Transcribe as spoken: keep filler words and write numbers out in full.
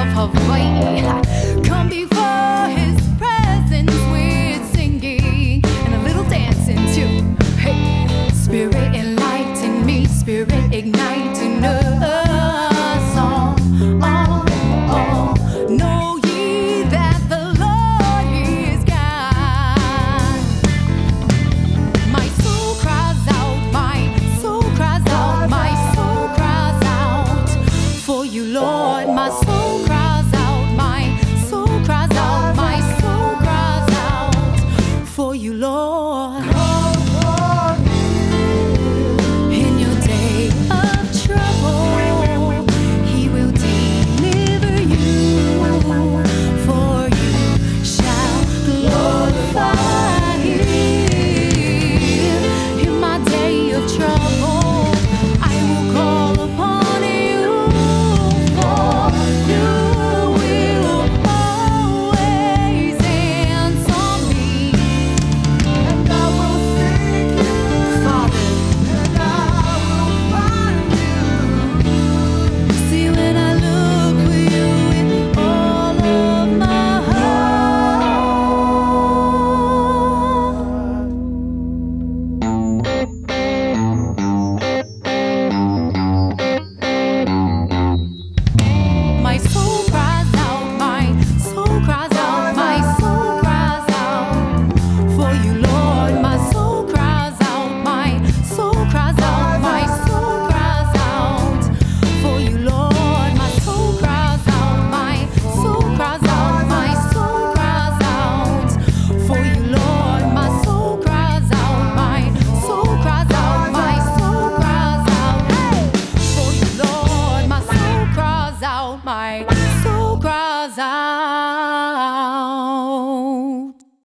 of Hawaii. Come before his presence with singing and a little dancing too. Hey, Spirit enlighten me, Spirit igniting a song. Oh, oh, know ye that the Lord He is God. My soul cries out, my soul cries out, my soul cries out for you, Lord. My soul cries